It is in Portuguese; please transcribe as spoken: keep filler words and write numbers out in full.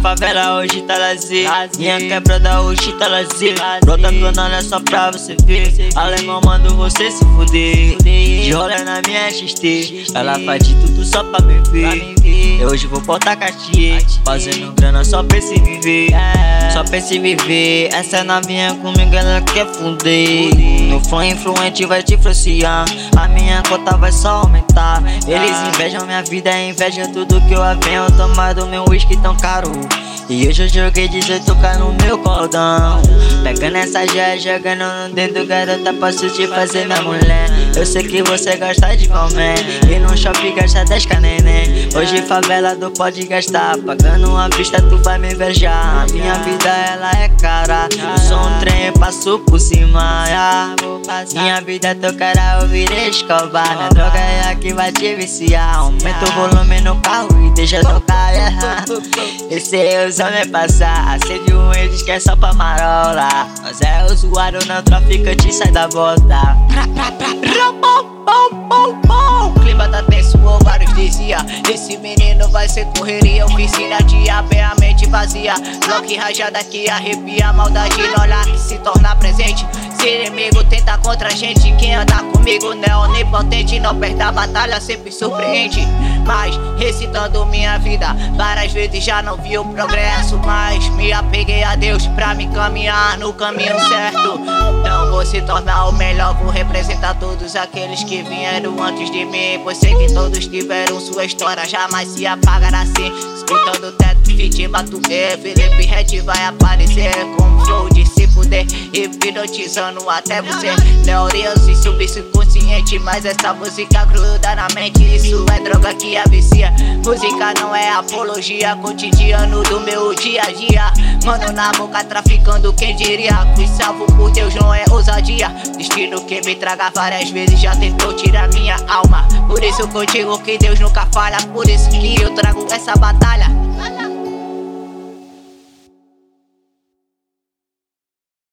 favela hoje tá lazer, minha quebrada hoje tá lazer. Brota clonando é só pra você ver, alemão mando você se fuder. De rolê na minha X T, ela faz de tudo só pra me ver. Eu hoje vou botar Cartier, fazendo grana só pra se viver. Só pra se viver, essa novinha comigo ela quer fuder. No flow influente vai te influenciar, a minha conta vai só aumentar. Eles invejam minha vida, invejam tudo que eu venho tomar do meu whisky tão caro. E hoje eu joguei dezoito K no meu cordão, pegando essa já jogando no dedo, garota, posso te fazer minha mulher. Eu sei que você gosta de comer, e no shopping gasta dez K neném. Hoje favela tu pode gastar, pagando uma vista tu vai me invejar. A minha vida ela é cara, eu sou um trem e passo por cima, yeah. Minha vida é teu cara, eu virei escobar. Na droga é a que vai te viciar. Aumenta o volume no carro e deixa tocar, yeah. Esse é os homens passar, acende um e diz que é só pra marola. Nós é usuário, não traficante, sai da bota. O clima tá tenso, vários dizia. Esse menino vai ser correria, oficina de A B, a mente vazia. Bloque rajada que arrepia, maldade no olhar que se torna presente. Se inimigo tenta contra a gente, quem anda comigo não é onipotente. Não perde a batalha, sempre surpreende. Mas recitando minha vida, várias vezes já não vi o progresso. Mas me apeguei a Deus pra me caminhar no caminho certo. Não vou se tornar o melhor, vou representar todos aqueles que vieram antes de mim. Pois sei que todos tiveram sua história, jamais se apagará assim. Escutando o teto, fit, batuê, Felipe Red vai aparecer com um flow de se fuder, hipnotizando até você. Teorias e subconsciente, mas essa música gruda na mente. Isso é droga que avicia. Música não é apologia, cotidiano do meu dia a dia. Mano na boca traficando, quem diria? Fui salvo por Deus, não é ousadia. Destino que me traga várias vezes já tentou tirar minha alma. Por isso que eu digo que Deus nunca falha, por isso que eu trago essa batalha.